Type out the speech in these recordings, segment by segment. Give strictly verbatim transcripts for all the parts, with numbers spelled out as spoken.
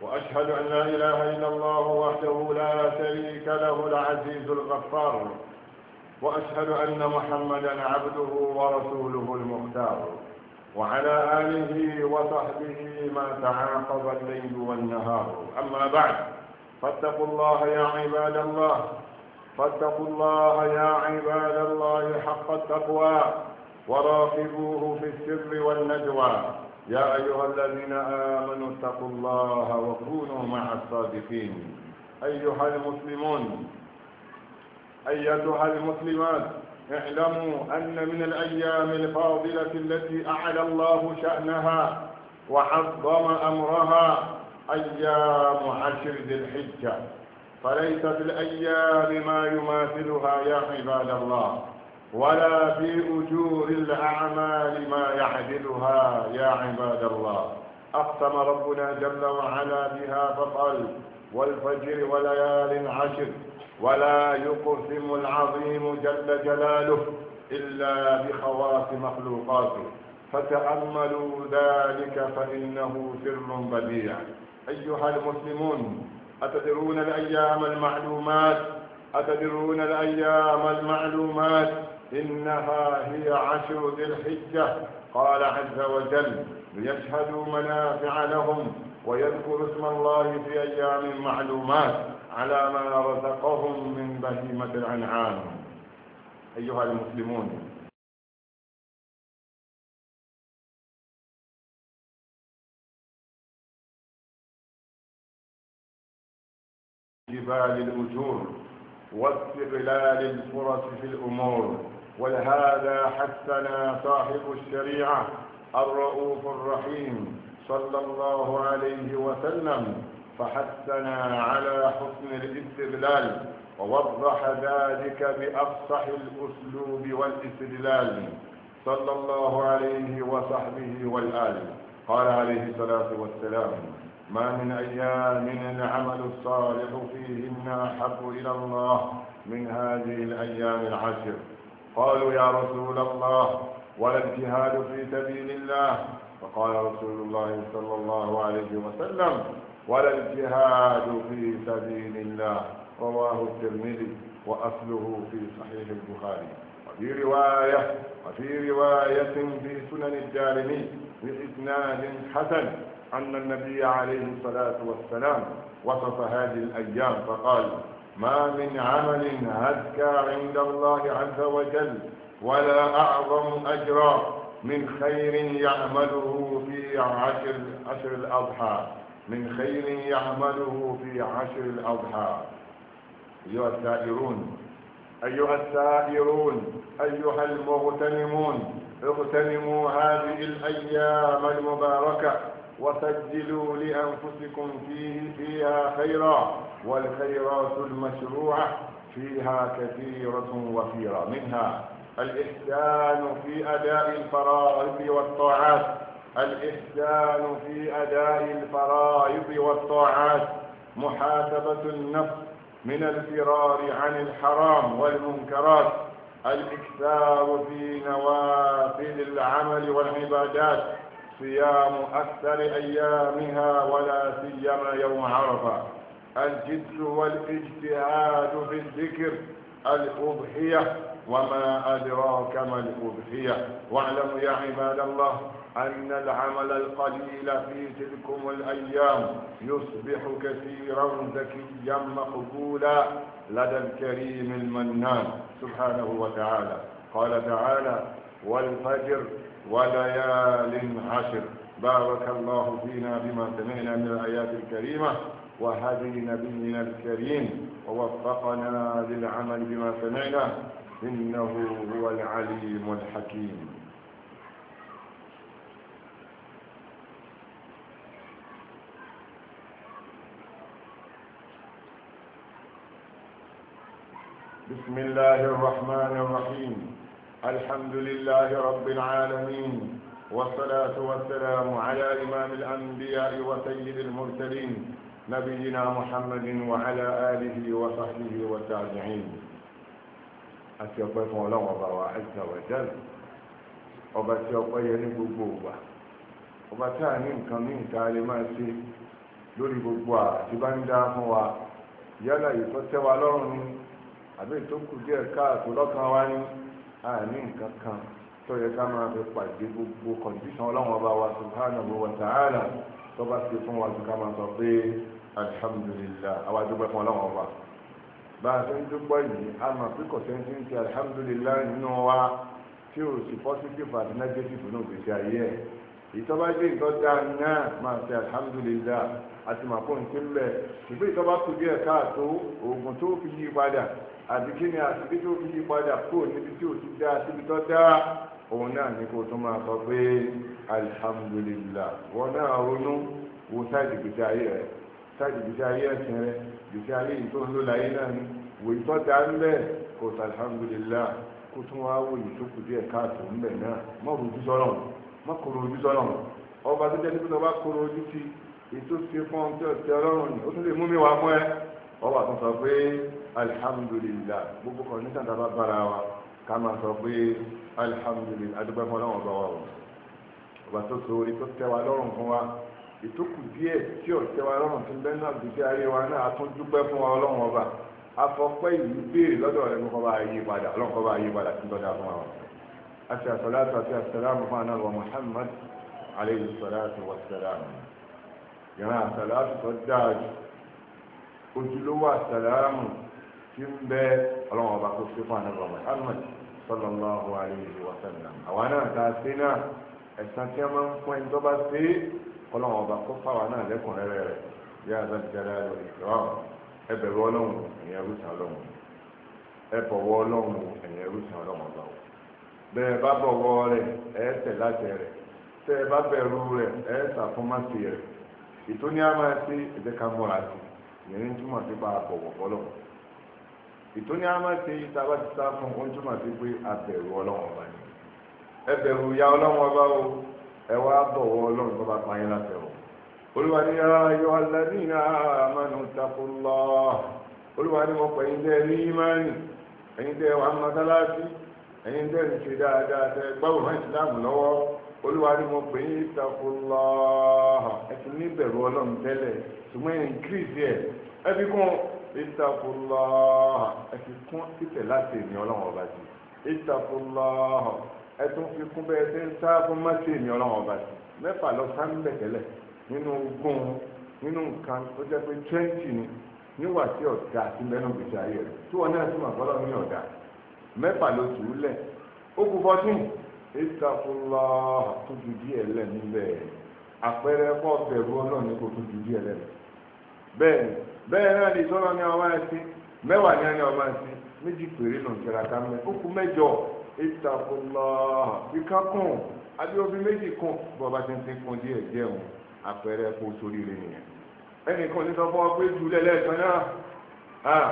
وأشهد أن لا إله إلا الله وحده لا شريك له العزيز الغفار، وأشهد أن محمدا عبده ورسوله المختار، وعلى آله وصحبه ما تعاقب الليل والنهار. أما بعد، فاتقوا الله يا عباد الله فاتقوا الله يا عباد الله حق التقوى، وراقبوه في السر والنجوى. يا أيها الذين آمنوا اتقوا الله وكونوا مع الصادقين. أيها المسلمون أيتها المسلمات، اعلموا أن من الأيام الفاضلة التي أعلى الله شأنها وعظم أمرها أيام عشر ذي الحجة، فليس في الأيام ما يماثلها يا عباد الله، ولا في أجور الأعمال ما يعدلها يا عباد الله. أقسم ربنا جل وعلا بها فقال: والفجر وليال عشر، ولا يقسم العظيم جل جلاله إلا بخواص مخلوقاته، فتأملوا ذلك فإنه سر بديع. أيها المسلمون، أتدرون الأيام المعلومات أتدرون الأيام المعلومات إنها هي عشر ذي الحجة. قال عز وجل: ليشهدوا منافع لهم ويذكروا اسم الله في أيام معلومات على ما رزقهم من بهيمة الأنعام. أيها المسلمون، جبال الأجور واستغلال الفرص في الأمور، ولهذا حثنا صاحب الشريعة الرؤوف الرحيم صلى الله عليه وسلم، فحثنا على حسن الاستغلال، ووضح ذلك بأفصح الأسلوب والاستدلال صلى الله عليه وصحبه والآل. قال عليه الصلاة والسلام: ما من أيام العمل الصالح فيهن أحب إلى الله من هذه الأيام العشر. قالوا: يا رسول الله، ولا الجهاد في سبيل الله؟ فقال رسول الله صلى الله عليه وسلم: ولا الجهاد في سبيل الله. رواه الترمذي، وأصله في صحيح البخاري. وفي رواية وفي رواية في سنن الدارمي بإسناد حسن أن النبي عليه الصلاة والسلام وصف هذه الأيام فقال: ما من عمل أزكى عند الله عز وجل ولا أعظم أجرا من خير يعمله في عشر عشر الأضحى من خير يعمله في عشر الأضحى. أيها السائرون أيها السائرون أيها المغتنمون، اغتنموا هذه الأيام المباركة وسجلوا لأنفسكم فيه فيها خيرا، والخيرات المشروعة فيها كثيرة وفيرة، منها الإحسان في أداء الفرائض والطاعات الإحسان في أداء الفرائض والطاعات محاسبة النفس من الفرار عن الحرام والمنكرات، الإكثار في نوافل العمل والعبادات، صيام أكثر أيامها ولا سيما يوم عرفة، الجد والاجتهاد في الذكر، الأضحية وما أدراك ما الأضحية. واعلموا يا عباد الله أن العمل القليل في تلكم الأيام يصبح كثيرا زكيا مقبولا لدى الكريم المنان سبحانه وتعالى. قال تعالى: والفجر وليال عشر. بارك الله فينا بما سمعنا من الآيات الكريمة وهدي نبينا الكريم، ووفقنا للعمل بما سمعنا، إنه هو العليم الحكيم. بسم الله الرحمن الرحيم. الحمد لله رب العالمين، والصلاة والسلام على إمام الأنبياء وسيد المرسلين نبينا محمد وعلى آله وصحبه والتابعين. أتيقظ الله وبارك عز وجل وبتيقظ ينبوبا وبتعني كمين تعليمات lórí gbogbo àti bá ń dá fún wa yálà ìtọ́ tẹ́ wa lọ́rùn ni àbí ìtókù díẹ̀ káàtó lọ́kàn wa ní àní nǹkan kan tó yẹ ká máa fi pàdé gbogbo kọ̀ǹdíṣàn ọlọ́run ọba wa subhanahu wa ta'ala tó bá ṣe fún wa ju ká máa sọ pé alhamdulillah àwa dúpẹ́ fún ọlọ́run ọba bá a ṣe ń dúpẹ́ yìí a máa fi kọ̀sẹ́ńtì ń ṣe alhamdulillah nínú wa tí o sì positive àti negative náà gbèsè ayé ẹ̀ ìtọ́ba jẹ́ ìtọ́jà náà máa ṣe alhamdulillah àti màkó nǹkan ń bẹ̀ ìgbé ìtọ́ba kù díẹ̀ káàtó oògùn tó fi yí padà àti kí ni àti tó fi yí padà kó níbi tí o ti dá síbi tó dá òun náà ní kó tó máa sọ pé alhamdulillah wọn náà ronú wo sáìdì gbèsè ayé rẹ sáìdì gbèsè ayé ẹ̀sìn rẹ gbèsè ayé yìí tó ń lò láyé náà ni wò ìtọ́jà ń bẹ̀ kó sọ alhamdulillah kó tún wá wò yìí tó kù díẹ̀ káàtó ń bẹ̀ náà mọ̀ rojú sọ́nà mọ̀ kóró ojú sọ́nà ọba tó jẹ́ níbi tó bá kóró ojú sí ètò ṣe fún ọ tí ọ̀tẹ̀ ọlọ́run ni ó tún lè mú mi wá mọ́ ẹ ọba tó sọ pé alhamdulillah gbogbo kan ní sàǹdà bá bára wa ká máa sọ pé alhamdulillah adúgbò fún ọlọ́run ọba wa ọba tó so orí tó tẹ́ wa lọ́rùn fún wa ìtókù díẹ̀ tí ọ̀tẹ̀ wa lọ́rùn tó ń bẹ́ náà gbèsè ayé wa náà a tún dúpẹ́ fún wa ọlọ́run ọba afọpẹ́ yìí béèrè lọ́dọ̀ rẹ̀ kó bá yí padà ọlọ́run kó bá yí padà tí lọ́dọ̀ fún wa àti àsọ̀láàtù àti àsàlámù fún anáwó Muhammad alayhi salatu wa salam ìran àsàláàtù tó dáa jù ojúlówó àsàlámù tí ń bẹ ọlọ́run ọba kó sí fún anáwó Muhammad sallallahu alayhi wa sallam àwa náà ta sí náà ẹ̀sán tí a máa ń fún ẹni tó bá sí ọlọ́run ọba kó fáwa náà lẹ́kùnrẹ́rẹ́ rẹ̀ yá àzàjẹ́rẹ́ lórí ìṣòro ẹbẹ̀rù ọlọ́run ẹ̀yìn ẹrúsàn ọlọ́run ẹbọ̀wọ́ ọlọ́run ẹ̀yìn ẹrúsàn ọlọ́run ọba o bẹ́ẹ̀ bá bọ̀wọ́ rẹ̀ ẹ̀ tẹ̀ láti rẹ̀ tẹ́ ẹ bá bẹ̀rù rẹ̀ ẹ̀ sàfúnmáṣe rẹ̀ ìtóní á máa ṣe ẹ̀jẹ̀ ká múra sí ìyẹn ní túmọ̀ sí pa àbọ̀wọ̀ fọlọ́run ìtóní á máa ṣe ìta bá ti sá fún ohun túmọ̀ sí pé abẹ̀rù ọlọ́run ọba ni ẹbẹ̀rù ya ọlọ́run ọba o ẹ wá bọ̀wọ́ ọlọ́run tó bá pa yín láti rọ̀ olúwa ní ayọ̀ alladhina amanu taqullah olúwa ní mo pẹ̀yìn tẹ́ ní ìmánì ẹ̀yin tẹ́ wà mọ́sálásí ẹ̀yin tẹ́ ń ṣe dáadáa tẹ́ gbáwò hàn ìsìláàmù lọ́wọ́ olúwa ní mo pẹ̀yìn taqullah ẹ̀sìn níbẹ̀rù ọlọ́run tẹ́lẹ̀ ṣùgbọ́n ẹ̀yìn kírísì ẹ̀ ẹ̀fí kún ittaqullah ẹ̀fí kún títẹ̀ láti èmi ọlọ́run ọba sí ittaqullah ẹ̀tún fi kún bẹ́ẹ̀ tẹ́ ń sá fún mọ́sí èmi ọlọ́run ọba sí mẹ́fà lọ sáà ń bẹ̀ tẹ́lẹ̀ nínú ogún nínú nǹkan tó jẹ́ pé twenty ni níwà tí ọ̀dà àti mẹ́nu gbèsè ayé rẹ̀ tí wọ́n náà sì máa bọ́lọ́ ní ọ̀dà mẹ́fà ló tù ú lẹ̀ ó kú fourteen ittaqullah tó ju díẹ̀ lẹ̀ níbẹ̀ àpẹẹrẹ kọ́ bẹ̀rù ọlọ́ọ̀ni kò tó ju díẹ̀ lẹ̀ bẹ́ẹ̀ ni bẹ́ẹ̀ náà ní sọ́nà ní ọmọ ẹ̀sìn mẹ́wàá ní ẹni ọmọ ẹ̀sìn méjì péré nù kẹràkà mẹ́ ó kú mẹ́jọ ittaqullah kíkà kùn adéwọ́bí méjì kùn bọ́ bá ti ń dín kún díẹ̀ díẹ̀ wọn àpẹẹrẹ kó sórí rẹ nìyẹn ẹnìkan ní sọ fún ọ pé jù lẹ́lẹ́ẹ̀kan náà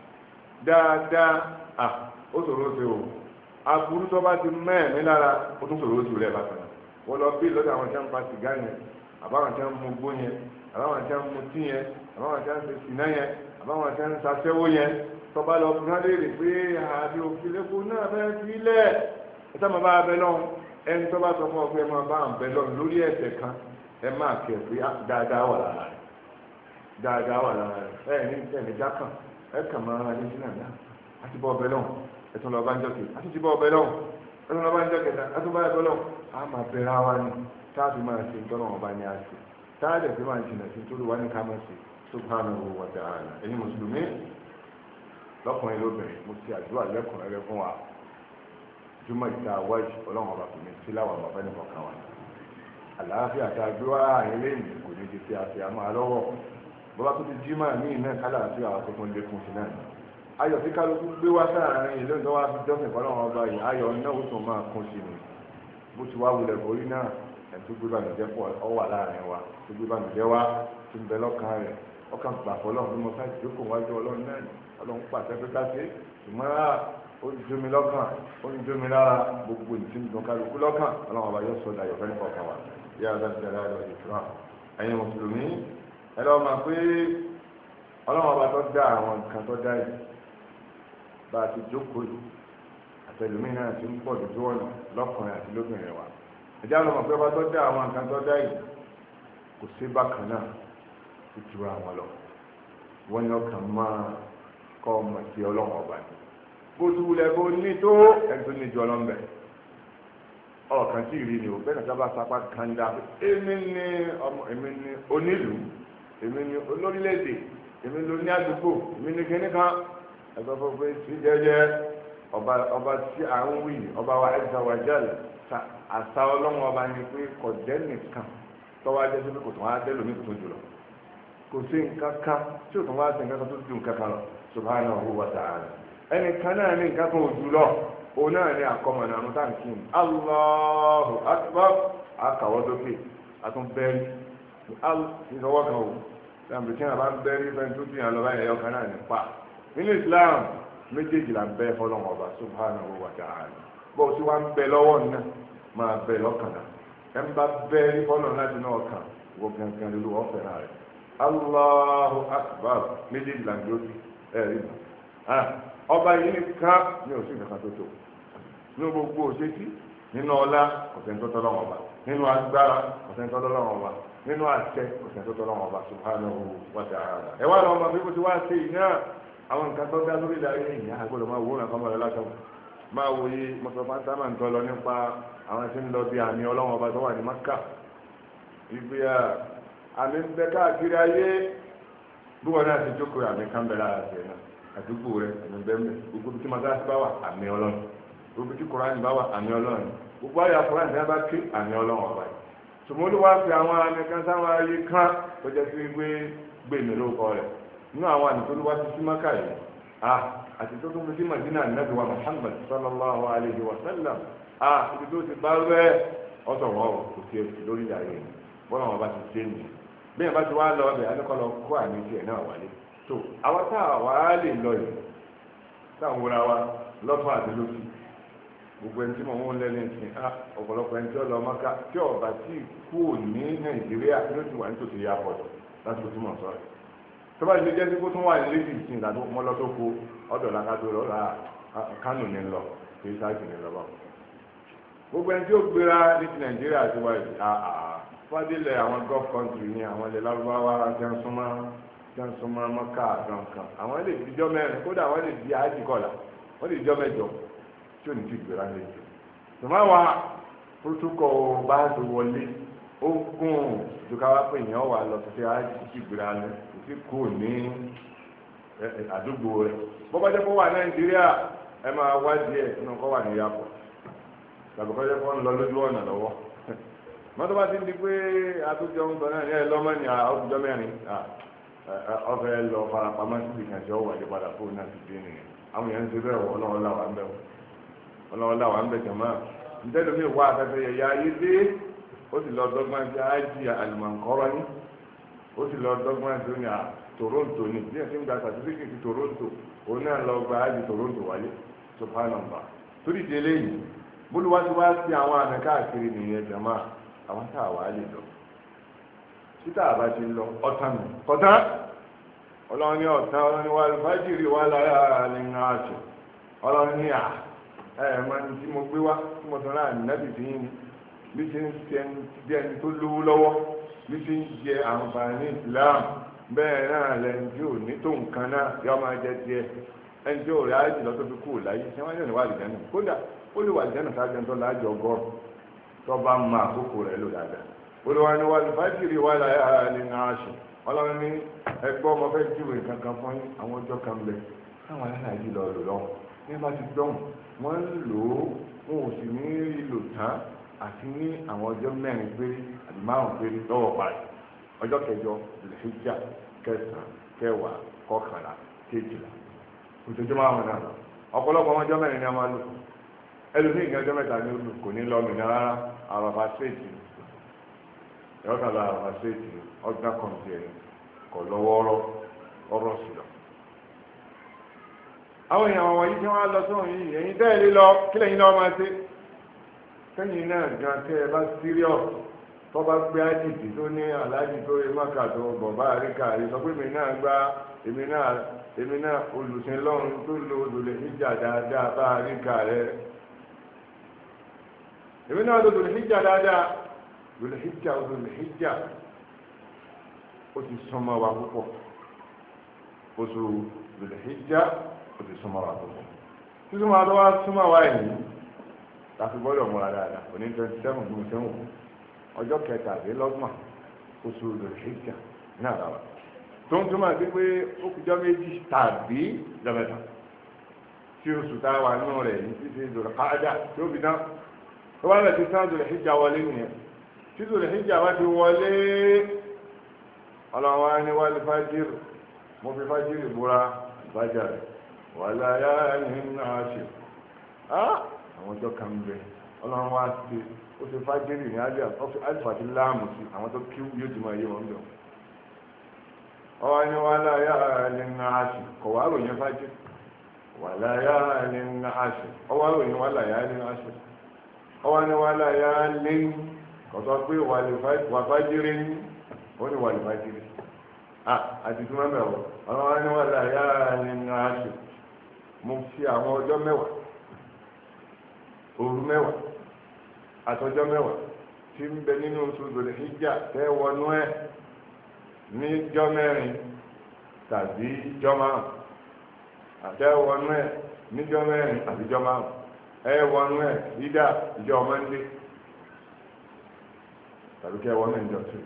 dáadáa ó ṣòro ṣe o aburú tó bá ti mẹ́ẹ̀mí lára ó tún ṣòro ṣe rẹ̀ bàtà wọ́n lọ bí lọ́dọ̀ àwọn tí wọ́n ń fa sìgá yẹn àbáwọn tí wọ́n ń mu gbó yẹn àbáwọn tí wọ́n ń mu tí yẹn àbáwọn tí wọ́n ń ṣe sìná yẹn àbáwọn tí wọ́n ń ṣaṣẹ́wó yẹn tó bá lọ fún léèrè pé àbí òfin lẹ́kọ̀ọ́ náà fẹ́ sílẹ̀ ẹ sábà bá abẹ lọ́hùn ẹni tó bá sọ fún ọ pé ẹ máa bá àbẹ lọ́hùn lórí ẹ̀ṣẹ̀ kan ẹ máa kẹ̀ pé dáadáa wà lára rẹ̀ dáadáa wà lára rẹ̀ ẹ ní ẹ̀mí jákàn ẹ kàn máa ra ní sínú àná àti bọ́ ọbẹ̀ lọ́hùn ẹ tún lọ bá ń jọ kejì àti ti bọ́ ọbẹ̀ lọ́hùn ẹ tún lọ bá ń jọ kẹta ẹ tún bá ẹbẹ lọ́hùn á máa bẹ̀rẹ̀ wa ni táàbí máa ṣe ìtọ́nà ọba ní àṣẹ táàdẹ̀ fi máa jìnà sí tó lù wá ní ká máa ṣe subhanahu wa ta'ala ẹ̀yin mùsùlùmí lọ́kùnrin lóbìnrin mo ti àdúrà lẹ́kùnrin rẹ fún wa jùmọ̀ ìta wájú ọlọ́run ọba kò ní sí láwọn ọba fẹ́ni kọ̀ọ̀kan wa àlàáfíà tá a gbé wá àyè lẹ́yìn kò ní di tí a fi àmọ́ àlọ́wọ́ bọ́bá tó ti jí máa ní iná kálá àti àwọn tó kún lékún sí náà ayọ̀ tí kálukú gbé wá sáàárín ìlú ìjọba fi jọ́sìn fọlọ́run ọba yìí ayọ̀ náà ó tún máa kún sí ni bó ti wá wulẹ̀ borí náà ẹ̀ tó gbé bànújẹ́ pọ̀ ọ wà láàrin wa tó gbé bànújẹ́ wá tó ń bẹ lọ́kàn rẹ̀ ọkàn gbà fọlọ́run bí mo fẹ́ jókòó wájú ọlọ́run náà ọlọ́run pàṣẹ pé ká ṣe ṣùgbọ́n ó ń jó mi lọ́kàn ó ń jó mi lára gbogbo ìtì ń dùn kálukú lọ́kàn ọlọ́run ọba yóò sọ dayọ̀ fẹ́ nípa ọkàn wa yá ọ̀dà ti dára lọ ìtura ẹ̀yin mùsùlùmí ẹ lọ́ọ́ máa pé ọlọ́run ọba tó dá àwọn nǹkan tó dá yìí bá a ti jókòó yìí àtẹlùmí náà ti ń pọ̀ lójú ọ̀nà lọ́kùnrin àti lóbìnrin wa ẹ̀já lọ́mọ pé ọba tó dá àwọn nǹkan tó dá yìí kò sí bákan náà ìtura wọn lọ wọ́n ní ọkàn máa kọ́ ọmọ sí ọlọ́run ọba ni bó tu wulẹ̀ bó ní tó ẹni tó ní ju ọlọ́mbẹ ọkàn tí ì rí ni o bẹ́ẹ̀ náà sábà sapá kan dá èmi ní ọmọ èmi ní onílùú èmi ní olórílẹ̀-èdè èmi ló ní àdúgbò èmi ní kíní kan ẹgbẹ́ fún pé sí jẹ́jẹ́ ọba ọba tí à ń wí ọba wa ẹ̀ka wa jẹ́lẹ̀ àṣà ọlọ́run ọba ni pé kọ̀jẹ́ nìkan tọ́wọ́ ajẹ́ sí pé kò tún wá dé lómi kò tún jùlọ kò sí nǹkan kan tí ò tún wá sí nǹkan kan tó dùn kankan lọ subhanahu wa ta'ala ẹnìkan náà ní nǹkan kan ò jùlọ òun náà ní àkọmọ̀nà àrùn táǹkì Allahu akbar akàwọ́ dókè àtúnbẹ́rí ìṣọwọ́ kan ò láàbì tí wọn bá ń bẹ́rí fẹ́ tó ti hàn lọ báyìí ẹ̀yọ́ kan náà ní pa nínú Islam méjèèjì là ń bẹ́ fọlọ́wọ́n ọba subhanahu wa ta'ala bó o ti wá ń bẹ lọ́wọ́ náà máa bẹ lọ́kàn náà ẹ̀ ń bá bẹ́rí fọlọ́ láti náà kàn wọ gangan lólu ọ̀fẹ́ náà rẹ̀ Allahu akbar méjèèjì là ń dúró sí ẹ̀rí nà ọba yìí nìkan ní òsì nǹkan tó tó nínú gbogbo òṣèṣì nínú ọlá ọ̀sẹ̀ntọ́tọ́ lọ́wọ́ ọba nínú agbára ọ̀sẹ̀ntọ́tọ́ lọ́wọ́ ọba nínú àṣẹ ọ̀sẹ̀ntọ́tọ́ lọ́wọ́ ọba subhanahu wa ta'ala ẹ wá lọ́wọ́ ọba bí kò ti wá ṣe yìí náà àwọn nǹkan tó dá lórí ìdarí ẹ̀yìn àgbọ̀dọ̀ máa wò ó nǹkan mọ̀lẹ́ látọ̀ máa wò yí mọ̀sọ̀fà sábà ń tọ́ lọ nípa àwọn tí ń lọ bí àmì ọlọ́wọ́ ọba tó wà ní Mákà ìgbé àmì ń bẹ káàkiri ayé bí wọn náà ti jókòó àmì kan bẹ lára ṣe náà àdúgbò rẹ àmì bẹ́ẹ̀ gbogbo tí masáàsì bá wà àmì ọlọ́run gbogbo tí Kùránì bá wà àmì ọlọ́run gbogbo àyà Kùránì tí wọn bá ké àmì ọlọ́run ọba yìí tòmólú wá fi àwọn àmì kan sáwọn ayé kan tó jẹ́ sí gbé gbé mi lóko rẹ̀ nínú àwọn àmì tó ló wá sí sí Mákà yìí ah àti tó tún fi sí Madina Ànábì wa Muhammad sallallahu alayhi wa sallam ah ibi tó ti bá rẹ ọ̀tọ̀ wọn kò tiẹ̀ lórí ayé bọ́lá wọn bá ti ṣe nìyẹn bí wọn bá ti wá lọ ọbẹ̀ adékọ́lọ́ kó àmì tiẹ̀ náà wálé tó àwọn tá a wá lè lọ yìí táwọn wúra wa lọ́fọ̀ àti lókì gbogbo ẹni tí mo ń lẹ́nu ìsìn á ọ̀pọ̀lọpọ̀ ẹni tí ó lọ Mákà tí ọba tí kú ní Nàìjíríà ló ti wà nítòsí airport láti kó tí mo sọ rẹ̀ tó bá ti jẹ́ sí kó tún wà ní lẹ́sì ìsìn ìdádó mọ́lọ́ tó kó ọ̀dọ̀ làkàtó rẹ̀ ọ̀rà Kánò ní lọ kì í sáàkì ní lọ́wọ́ gbogbo ẹni tí ó gbéra ní ti Nàìjíríà ti wáyé fadilẹ̀ àwọn gulf country ní àwọn ilẹ̀ lárúbáwá jẹ́nsúnmọ́ jẹ́nsúnmọ́ Mákà kankan àwọn lè di ijọ́ mẹ́rin kódà wọ́n lè di àjìkọ́là wọ́n lè di ijọ́ mẹ́jọ tí ò ní ti gbéra ní ìjọ. tòmá wa protocol bá ti wọlé ó gùn ìdúkàwá pé èèyàn wà lọ sí àjì gbéra ní kò sí kú ní àdúgbò rẹ̀ bó bá jẹ́ kó wà Nàìjíríà ẹ máa wá díẹ̀ nínú kó wà ní yàpọ̀ tàbí kó jẹ́ kó ń lọ lójú ọ̀nà lọ́wọ́ mọ́tò bá ti di pé àtúnjọ ń sọ náà ní ẹ lọ́mọ ní àwùjọ mẹ́rin ọ̀fẹ́ lọ farapamọ́ sí ìkànjẹ́ ọ̀wà ní padà fóònù náà ti dé nìyẹn àwọn èèyàn ń ṣe bẹ́ẹ̀ ọlọ́wọ́ làwà ń bẹ̀ ọlọ́wọ́ làwà ń bẹ̀ jọ̀mọ́ ntẹ́lu mi wá afẹ́fẹ́ yẹ ya ayé dé ó sì lọ dọ́gbọ́n sí ájì àlùmọ̀ǹkọ́rọ́ ní ó sì lọ dọ́gbọ́n sí ní Toronto ní bí ẹ̀ ti ń gba sàtífíkìtì Toronto òun náà lọ gba ájì Toronto wálé subhanallah torí ìdílé yìí bólúwá ti wá sí àwọn àmì káàkiri nìyẹn jọ̀mọ́ àwọn tá a wà á lè lọ títà àbá ti lọ ọ̀tá mi kọ̀tá ọlọ́run ní ọ̀tá ọlọ́run ní wà lùfájìrì wà lára ní àṣọ ọlọ́run ní à ẹ̀ máa ní tí mo gbé wá tí mo sọ̀rọ̀ àmì nábì tí yín bí ṣe ń ṣe bí ẹni tó lówó lọ́wọ́ bí ṣe ń jẹ àǹfààní Islam bẹ́ẹ̀ náà lẹ́ni tí ò ní tó nǹkan náà yọ máa jẹ tiẹ̀ ẹni tí ò rí àìsí lọ tó fi kú láyé ṣé wọ́n yóò ní wà lìjánà kódà ó lè wà lìjánà sáájú ẹni tó láàjọ ọgọ́rùn tọba ma àkókò rẹ lò dáadáa olùwà ni wà lùfájìrì wà láyà ní aṣọ ọlọ́run ní ẹgbẹ́ ọmọ fẹ́ júwèé kankan fún àwọn ọjọ́ kan bẹ káwọn aláàjì lọ lò lọ́wọ́ ní bá ti dọ́hùn wọ́n ń lò ó wọn ò sì ní rí lò tán àti ní àwọn ọjọ́ mẹ́rin péré àti márùn péré lọ́wọ́ parí ọjọ́ kẹjọ lẹ́hìjà kẹsàn-án kẹwàá kọkànlá kejìlá ojoojúmọ́ àwọn náà ọ̀pọ̀lọpọ̀ àwọn ọjọ́ mẹ́rin ni a máa lò ẹlòmíì ìgbà ọjọ́ mẹ́ta ní olù kò ní lọ mìíràn rárá àràfà ṣèètì ẹ̀rọ kan lọ àràfà ṣèètì ọgbà kọ̀ǹtì ẹ̀ kọ̀ lọ́wọ́ọ́rọ́ ọ̀rọ̀ sí lọ. àwọn èèyàn àwọn yìí tí wọ́n á lọ sóhun yìí ẹ̀yin tẹ́lẹ̀ lọ kí lẹ́yìn náà máa ṣe sẹ́yìn náà gan tẹ́ ẹ bá síríọ̀ tó bá gbé ájìtì tó ní aláàjì tó rí máka tó bọ̀ bá àríkà rí sọ pé èmi náà gbá èmi náà èmi náà olùsìn lọ́run tó lo òdòlè níjà dáadáa bá àríkà rẹ̀ èmi náà lò lòlù hijja dáadáa lòlù hijja lòlù hijja ó ti súnmọ́ wa púpọ̀ oṣù Dhul-Hijjah ó ti súnmọ́ wa púpọ̀ sísúnmọ́ wa tó wá súnmọ́ wa yìí láti gbọ́dọ̀ múra dáadáa òní twenty seven bí mo ṣe ń wò ọjọ́ kẹtàlélọ́gbọ̀n oṣù Dhul-Hijjah ní àdáwà tó ń túmọ̀ sí pé ó kùjọ́ méjì tàbí jọ́mẹ́ta tí oṣù tá a wà nínú rẹ̀ ní títí Dhul-Qa'dah tí ó fi dán tó bá lẹ̀ ti sán Dhul-Hijjah wọlé nìyẹn tí Dhul-Hijjah wá ti wọlé ọlọ́wọ́ ní wal fajr mo fi fájírì búra fajr wa layalin ashir àwọn ọjọ́ kan bẹ ọlọ́run wá sí ó ti fájírì ní alifàtí láàmù sí àwọn tó kí yóò ti máa yé wọn bẹ̀ ọwọ́ ní wa layalin ashir kọ̀ wá ròyìn fájírì wa layalin ashir ọwọ́ ròyìn wa layalin ashir ọwọ́ ní wa layalin kọ̀tọ́ pé wà fájírì ní ó ní wà lè fájírì àti tí wọ́n bẹ̀rù ọlọ́wọ́ ní wọ́n layalin ashir mo fi àwọn ọjọ́ mẹ́wàá òru mẹ́wàá àtọjọ́ mẹ́wàá tí ń bẹ nínú oṣù Dhul-Hijjah tẹ́ wọnú ẹ̀ ní jọ́ mẹ́rin tàbí jọ́ márùn àtẹ́ wọnú ẹ̀ ní jọ́ mẹ́rin àbí jọ́ márùn ẹ wọnú ẹ̀ ìdá ìjọ Mọ́ndé tàbí kẹ́ wọnú ìjọ tó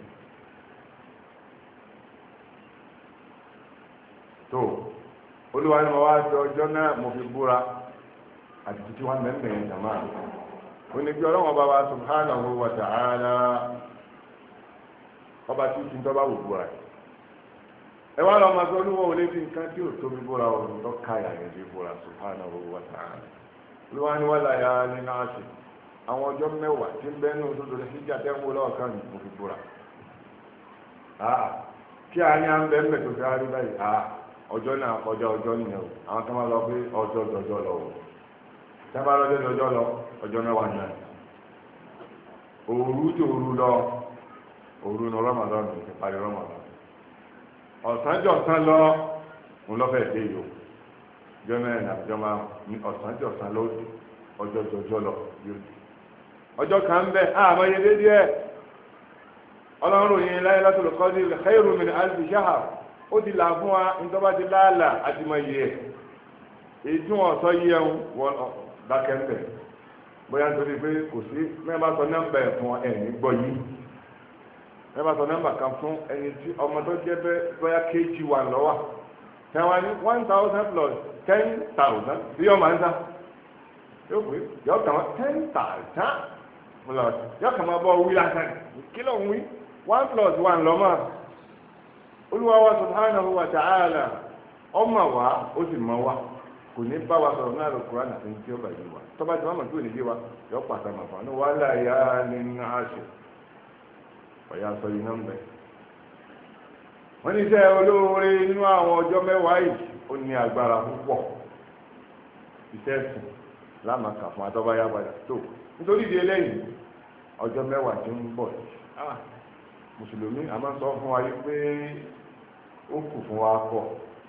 tó olúwa ni mo wá sọ ọjọ́ náà mo fi búra àti títí wọn mẹ́mẹ́ yẹn jàmá onígbé ọlọ́wọ́n bá wa subhanahu wa ta'ala ọba tí kí n tọ́ bá wò búra ẹ wá lọ́ọ́ máa sọ olúwa ò lè fi nǹkan tí ò tóbi búra ọ̀run tó káyà yẹn fi búra subhanahu wa ta'ala olúwa ni wọ́n láyà nínú àṣẹ àwọn ọjọ́ mẹ́wàá tí ń bẹ́ ní oṣù Dhul-Hijjah tẹ́ ń wọ lọ́wọ́ kan mo fi búra kí a ní à ń bẹ́ mẹ́tò fi rárí báyìí ọjọ́ náà kọjá ọjọ́ nìyẹn o àwọn kan máa lọ pé ọjọ́ jọjọ́ lọ o sábà lọ́jọ́ jọjọ́ lọ ọjọ́ mẹ́wàá náà òru tí òru lọ òru ní Ramadan ti parí Ramadan ọ̀sánjọ̀sán lọ ń lọ́fẹ̀ẹ́ dé yìí o ọjọ́ mẹ́rin àbújọ́ máa ní ọ̀sánjọ̀sán lọ ọjọ́ jọjọ́ lọ yóò di ọjọ́ kan bẹ́ẹ̀ àmọ́ yẹ dé díẹ̀ ọlọ́run yìí Laylatul Qadr khayrun min alfi shahr ó ti là fún wa nítorí ti láàlà àti mọ iye ẹ̀ èyí tí wọ́n sọ yí ẹ̀hún wọ́n dákẹ́ ń bẹ̀ bóyá nítorí pé kò sí mẹ́rin bá sọ nọ́mbà ẹ̀ fún ẹ̀ ní gbọ́ yìí mẹ́rin bá sọ nọ́mbà kan fún ẹni tí ọmọ tó jẹ́ bẹ́ bóyá kéjì wà lọ́wọ́ tẹ́wọ́n ní one thousand plus ten thousand tí yọ máa ń sá yóò pé yọ kàn wọ́n ten thousand plus yọ kàn máa bọ́ wí lásán kí ló ń wí one plus one lọ́mọ́ olúwa wa subhanahu wa ta'ala ọmọ wa ó sì mọ wa kò ní bá wa sọ̀rọ̀ náà lọ Kùránì àti tí ó bá yé wa tọ́ba tí wọ́n mọ̀ tí ò ní yé wa yọ pàtàkì màfà ní wa layalin ashir ọ̀yà sọ yìí náà ń bẹ̀. wọ́n ní sẹ́ olóore nínú àwọn ọjọ́ mẹ́wàá yìí ó ní agbára púpọ̀ iṣẹ́ ẹ̀sìn lámàkà fún atọ́báyá padà tó nítorí ìdí eléyìí ọjọ́ mẹ́wàá tí ń bọ̀ mùsùlùmí a máa sọ fún wa yìí pé ó kù fún wa pọ̀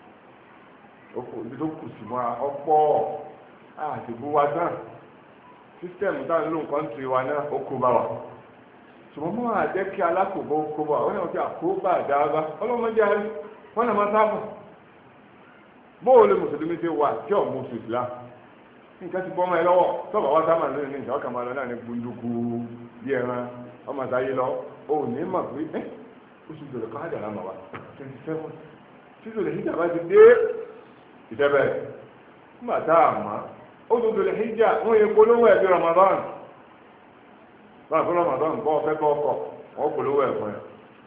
ibi tó kù sí wa ọ̀pọ̀ àti bú wa tán sísítẹ̀mù tá à ń lò nǹkan tì wa náà ó kó bá wa ṣùgbọ́n mọ́ àjẹ́ kí alákòóbó kó bá wa wọ́n náà fi àkóbá àdáàbá ọlọ́mọdé àárí wọ́n náà máa sábà bóòlù mùsùlùmí ti wà tí ọ̀ mú sùsùlá nǹkan ti bọ́ ọmọ ẹ lọ́wọ́ tọ́ba wá sábà lónìí ní ìjà ọkàn máa lọ náà ní gbunduku bí ẹran ọmọ àtàyè lọ ó ní mà pé ẹ oṣù tó lè kọ́ àjàlá mà wá twenty seven tí tó lè híjà bá ti dé ìtẹ́bẹ̀ nígbà tá a mọ̀ oṣù tó lè híjà wọ́n yẹ polówó ẹ̀ bí Ramadan báà fún Ramadan bọ́ ọ̀fẹ́ bọ́ ọkọ̀ wọ́n polówó ẹ̀ fún ẹ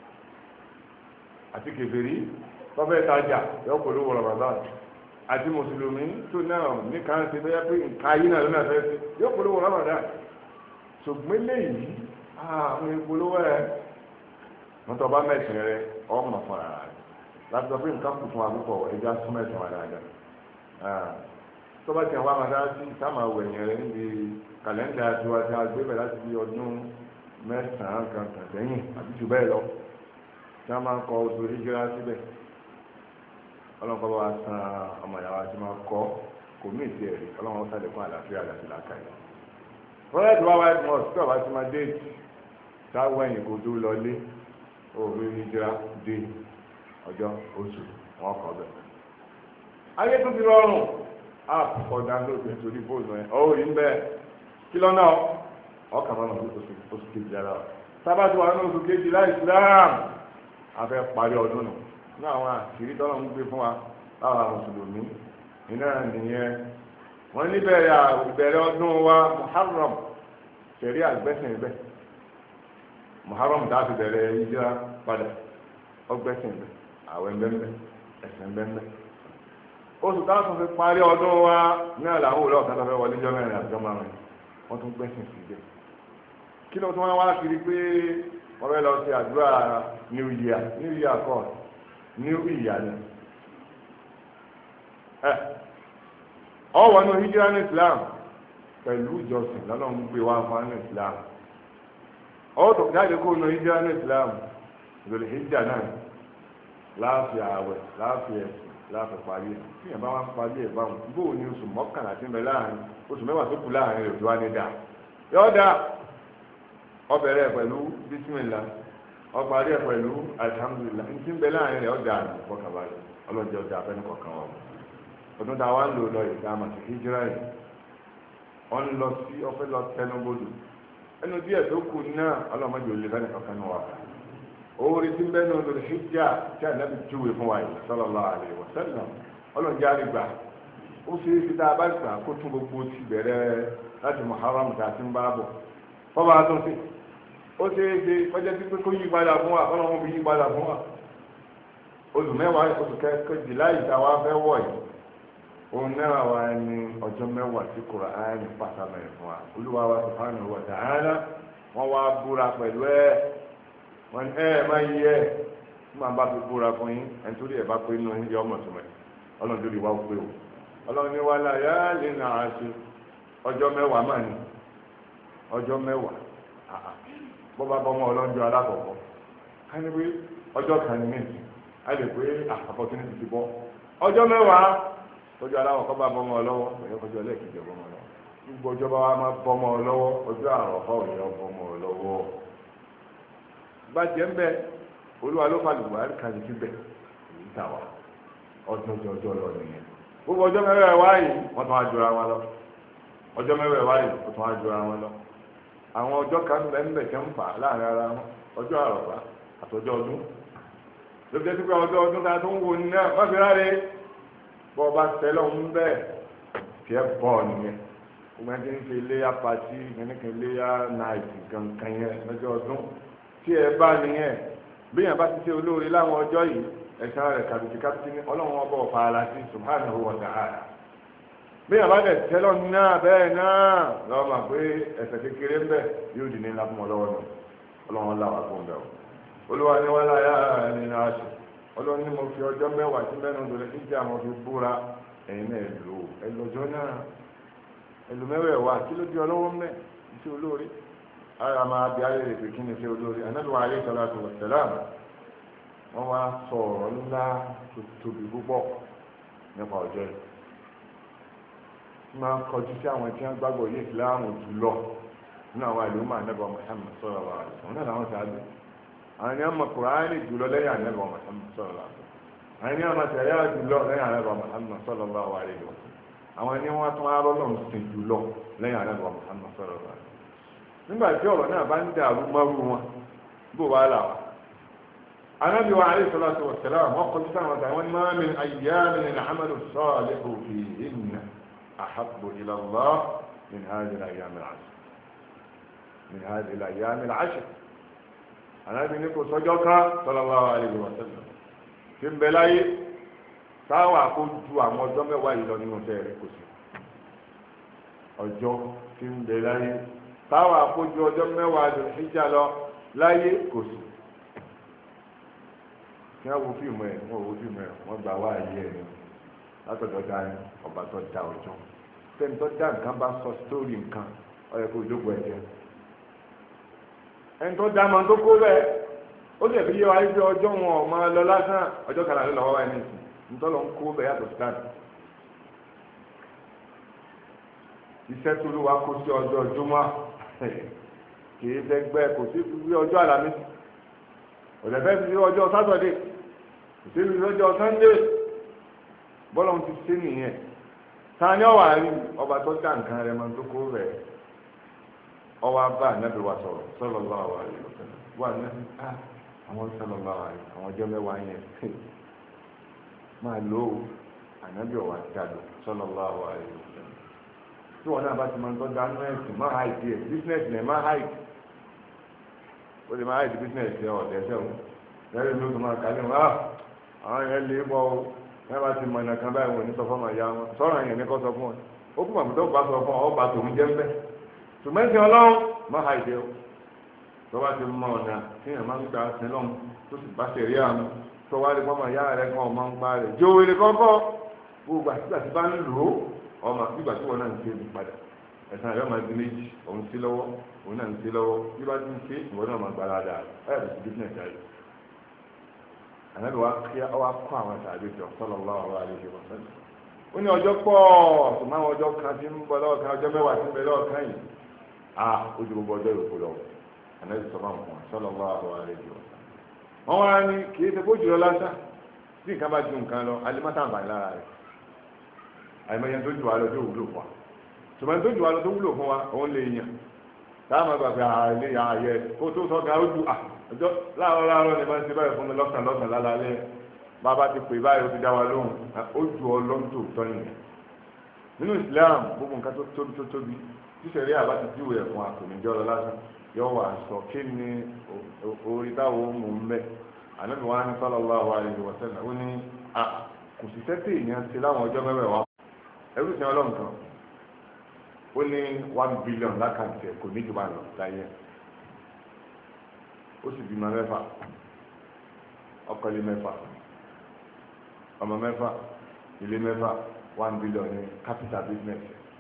àti kèfèrí tọ́fẹ́ tajà yọ polówó Ramadan àti mùsùlùmí tó náà ní kan ṣe bẹ́yà pé nǹkan ayé náà lónà fẹ́ sí yóò polówó Ramadan ṣùgbọ́n léyìí àwọn ìpolówó ẹ̀ wọ́n tọ́ bá mẹ́sìn rẹ ọmọ fún ara rẹ láti sọ pé nǹkan kù fún wa púpọ̀ ẹja súnmọ́ ẹ̀sìn wa dáadáa tó bá ti àwọn amadásí sáàmà wẹ̀yìn rẹ níbi kàlẹ́ndà tiwa tí a gbé bẹ̀ láti bí ọdún mẹ́sàn-án kan kan sẹ́yìn àbí jù bẹ́ẹ̀ lọ tí a máa ń kọ oṣù Híjírà síbẹ̀ ọlọ́nkọ́ bá wa san ọmọ ìyàwó àti máa kọ́ kò mí ìtì ẹ̀rí ọlọ́run sáré fún àlàáfíà àti làákàyè. wọ́n yẹ kí wá wáyé mọ́ sí ọ̀bá tí máa déètì táwọn ẹ̀yìn kò tó lọlé òwe hijira dé ọjọ́ oṣù wọn kọ bẹ́ẹ̀. ayé tó ti rọrùn app ọ̀dà lóògbé nítorí bóòlù ẹ̀ ọ́ rí ń bẹ́ẹ̀ kí lọ́nà ọkàn máa ń lọ oṣù kejì ara sábà tí wà ní oṣù kejì láì Islam afẹ́ parí ọdún nù ní àwọn àṣírí tọ́lọ̀ ń gbé fún wa láwọn mùsùlùmí iná nìyẹn wọ́n níbẹ̀ yà ìbẹ̀rẹ̀ ọdún wa Muharram ṣẹ̀rí àgbẹ̀sìn ibẹ̀ Muharram tá a fi bẹ̀rẹ̀ ìjìra padà ọgbẹ́sìn ibẹ̀ àwẹ̀ ńbẹ́ńbẹ́ ẹ̀sìn ńbẹ́ńbẹ́ oṣù táwọn fi parí ọdún wa náà làwọn òwúrọ̀ ọ̀sán tó fẹ́ wọlé jọ́ mẹ́rin àti jọ́ márùn-ún wọ́n tún gbẹ́sìn sí ibẹ̀ kí ló tún wá wá kiri pé wọ́n fẹ́ lọ sí àdúrà new year new year kọ́ new year ni ẹ ọwọ́ ní hijira ní Islam pẹ̀lú ìjọsìn lọ́lọ́run gbé wá fún ní Islam ọwọ́ tó jáde kó ní hijira ní Islam lórí hijira náà láàfin ààwẹ̀ láàfin ẹ̀sìn láàfin parí ẹ̀ tí yẹn bá wá ń parí ẹ̀ báwọn bóò ní oṣù mọ́kànlá tí ń bẹ láàrin oṣù mẹ́wàá tó kù láàrin rẹ̀ tó wá ní dáa yọ̀ọ́ dáa ọbẹ̀rẹ̀ pẹ̀lú bísímìlá ọparí ẹ̀ pẹ̀lú alhamdulillah ní tí ń bẹ láàrin rẹ̀ ọjà àmì fọkànbalẹ̀ ọlọ́jọ́ ọjà abẹ́nu kọ̀ọ̀kan wọn. ọdún tá a wá ń lò lọ ìta àmàtì hijira yìí wọ́n lọ sí ọfẹ́ lọ tẹnubodò ẹnu díẹ̀ tó kù náà ọlọ́mọdé ò lè fẹ́ nìkan wà. orí tí ń bẹ nù lórí hijja tí ànábì júwe fún wa yìí sallallahu alaihi wasallam ọlọ́njẹ́ àrígbà ó ṣe é fi tá a bá gbà kó tún gbogbo ti bẹ̀rẹ̀ láti Muharram tá a ti ń bá bọ̀ fọba tó sí ó ṣe é ṣe kọjá sí pé kó yí padà fún wa ọlọ́run fi yí padà fún wa oṣù mẹ́wàá oṣù kejìlá ìta wa fẹ́ wọ̀ yìí òun náà wà ní ọjọ́ mẹ́wàá tí Kùránì pàṣẹ fún wa Olúwa wa subhanahu wa ta'ala wọ́n wá búra pẹ̀lú ẹ̀ wọ́n ẹ̀ má yí ẹ̀ tí màá bá fi búra fún yín ẹni tó rí ẹ̀ bá pé inú yín yọ ọmọ tó mẹ́ ọlọ́run tó rí wa pé o ọlọ́run ní wàhálà yá lè nà á ṣe ọjọ́ mẹ́wàá mà ní ọjọ́ mẹ́wàá bọ́ bá bọ́mọ ọlọ́njọ́ alákọ̀ọ́kọ́ ká ní pé ọjọ́ kan ní mìíràn á lè pé opportunity ti bọ́ ọjọ́ mẹ́wàá ọjọ́ alákọ̀ọ́kọ́ bá bọ́mọ ọlọ́wọ́ ọjọ́ kọjọ́ ẹlẹ́ẹ̀kejì bọ́mọ ọlọ́wọ́ gbogbo ọjọ́ bá wá máa bọ́mọ ọlọ́wọ́ ọjọ́ àrọ̀fọ́ òyìnbó bọ́mọ ọlọ́wọ́ bàjẹ́ ń bẹ Olúwa ló fàlù buhari kan ti bẹ̀ èyí tà wá ọjọ́ ọjọ́ lọ nìyẹn gbogbo ọjọ́ mẹ́wàá wáyé wọ́n tún á jura wọn lọ ọjọ́ mẹ́wàá wáyé wọ́n tún á jura wọn lọ àwọn ọjọ́ kan lẹ́ńbẹ̀ tẹ́ ń fà láàrin ara wọn ọjọ́ àrọ̀fá àtọjọ́ ọdún ló jẹ́ sí pé ọjọ́ ọdún tá a tún wò ní náà má fi ráre bọ́ ọba tẹ́lọ̀ ń bẹ́ẹ̀ tiẹ́ bọ́ nìyẹn gbogbo ẹni tí ń fi iléyà pàtí ẹnìkan iléyà náìtì kankan yẹn lọ́jọ́ ọdún tí ẹ bá nìyẹn bí yẹn bá ti ṣe olóore láwọn ọjọ́ yìí ẹ̀sán rẹ̀ kàbìtì kàbìtì ní ọlọ́run ọba ọ̀fà aláṣí subhanahu wa ta'ala bí yàrá dẹ̀ tẹ́lọ̀ náà bẹ́ẹ̀ náà lọ́wọ́ máa pé ẹ̀ṣẹ̀ kékeré ń bẹ̀ yóò dì ní ńlá fún ọlọ́wọ́ náà ọlọ́run láwà fún un bẹ́ẹ̀ o olúwa ni wọ́n láyà nínú aṣọ ọlọ́run ní mo fi ọjọ́ mẹ́wàá tí mẹ́nu lórí ìjà mo fi búra ẹ̀yin náà èlò ẹlọ́jọ́ náà ẹlò mẹ́wẹ̀ẹ̀wá kí ló di ọlọ́wọ́ mẹ́ iṣẹ́ olóore ara máa bí ayé rẹ̀ pé kí ni iṣẹ́ olóore anábìwọ̀n ayé salatu wassalam wọ́n wá sọ ọ̀rọ̀ ńlá tó tóbi púpọ̀ nípa ọjọ́ yìí máa kọjú sí àwọn tí wọ́n gbàgbọ́ yé ìsìláàmù jùlọ nínú àwọn àlùmọ́ ànábì Muhammad sallallahu alaihi wasallam náà làwọn sáájú àwọn ni wọ́n mọ Kùránì jùlọ lẹ́yìn ànábì Muhammad sallallahu alaihi wasallam àwọn ni wọ́n mọ tẹ̀lé jùlọ lẹ́yìn ànábì Muhammad sallallahu alaihi wasallam àwọn ni wọ́n tún arọ́ lọ́run sìn jùlọ lẹ́yìn ànábì Muhammad sallallahu alaihi wasallam nígbà tí ọ̀rọ̀ náà bá ń dàrú mọ́rú wọn bó wàá là wá النبي عليه الصلاة والسلام وقل سنة ما من أيام العمل الصالح فيهن أحب إلى الله من هذه الأيام العشر من هذه الأيام العشر النبي نقول صدق صلى الله عليه وسلم في بلاي táwọn àkójú àwọn ọjọ́ mẹ́wàá yìí lọ nínú iṣẹ́ rẹ̀ kò sí ọjọ́ tí ń bẹ láyé táwọn àkójú ọjọ́ mẹ́wàá lọ síjà lọ láyé kò sí kí wọ́n wo fíìmù ẹ̀ wọ́n wo fíìmù ẹ̀ wọ́n gbà wá ayé ẹ̀ ní látọ̀dọ̀ dání ọba tó dá ọjọ́ tẹ́ni tó dá nǹkan bá sọ sítórì nǹkan ọ̀yẹ́ kó jókòó ẹ̀ jẹ́ ẹni tó dá máa tó kó bẹ́ẹ̀ ó sì fi yé wa wípé ọjọ́ wọn ọ̀ máa lọ lásán ọjọ́ kan àlọ́ lọ́wọ́ ẹni sìn nítorí wọn kó bẹ́ẹ̀ yàtọ̀ sítáàdì iṣẹ́ tó ló wá kó sí ọjọ́ júmọ́ kì í dẹ́gbẹ́ kò sí ọjọ́ àlàmísì òdẹ fẹ́ fi ọjọ́ sátọ̀dé òṣèlú lọ́jọ́ sànńdé bọ́lọ̀ ti ṣe nìyẹn ta ni ọwà rí ọba tó dá nǹkan rẹ̀ máa tó kó rẹ̀ ọwọ́ bá ànábì wa sọ̀rọ̀ sallallahu alaihi wasallam wà ní àwọn sallallahu alaihi àwọn ọjọ́ mẹ́wàá yẹn máa lò ó ànábì ọ̀wà dàdọ̀ sallallahu alaihi wasallam tí wọn náà bá ti máa ń tọ́jú anú ẹ̀sìn máa háì díẹ̀ bísínẹ́sì náà máa háì ó lè máa háì di bísínẹ́sì ọ̀dẹ̀ ẹ̀sẹ̀ wọn lẹ́yìn ló tó máa kálí wọn àwọn yẹn lè bọ́ ọ ẹ bá ti mọ ìnà kan báyìí wọn ò ní sọ fún ọmọ ìyá wọn sọ̀rọ̀ yẹn ní kọ́ sọ fún ọ ó kú màmú tó bá sọ fún ọ ọba tòun jẹ́ mbẹ́ tòmẹ́sì ọlọ́run má ha ìdè o tó bá ti mọ ọ̀nà tí yẹn máa ń gba sílọ́n tó sì bá ṣẹ̀rí àmú tó wá lè fọmọ ìyá rẹ kan ọmọ ń pa rẹ jó wele kọ́kọ́ gbogbo àtìgbà tí bá ń lò ó ọmọ àtìgbà tí wọn náà ń ṣe é padà ẹ̀sán àyọ̀ máa di méjì òun sí lọ́wọ́ òun náà ń sí lọ́wọ́ bí bá ti ń ṣe ìwọ náà máa gbára dáa ẹ̀ ẹ̀ bísíǹnẹ̀sì ayé ànábì wa kí ọwọ́ kọ́ àwọn tàbí jọ sallallahu alaihi wasallam ó ní ọjọ́ pọ̀ tó máa ń ọjọ́ kan tí ń bọ̀ lọ́wọ́ kan ọjọ́ mẹ́wàá tí ń bẹ lọ́wọ́ kan yìí a ojú gbogbo ọjọ́ ìròkú lọ ànábì sọ máa ń fún sallallahu alaihi wasallam wọ́n wá ní kì í ṣe kó jùlọ lásán tí nǹkan bá ju nǹkan lọ alimọ́tà ń bàyìí lára rẹ̀ àìmọye tó jù wá lọ tó wúlò fún wa tòmọ́ tó jù wá lọ tó wúlò fún wa òun lè yàn táwọn àgbà fi àìlè ààyè kó tó sọ ga ó ju à ọjọ́ láàárọ̀ láàárọ̀ ni máa ń ṣe báyìí fún mi lọ́sàn lọ́sàn lálálẹ́ bàbá ti pè báyìí ó ti dá wa lóhùn ó ju ọlọ́ńtò tọ́ nìyẹn nínú Islam gbogbo nǹkan tó tóbi tó tóbi tíṣẹ̀rí àbá ti júwèé ẹ̀fọn àtòmíjọ́ lọ lásán yọ wà sọ kí ni orí táwọn mú un bẹ́ ànábì wa ní sallallahu alaihi wasallam ó ní à kò sì tẹ́tẹ́ èèyàn ti láwọn ọjọ́ mẹ́wàá wa ẹrú ìsìn ọlọ́run kan ó ní one billion lákàntì ẹ̀ kò ní jù bá lọ láyé ó sì bímọ mẹ́fà ọkọ ilé mẹ́fà ọmọ mẹ́fà ilé mẹ́fà one billion ní capital business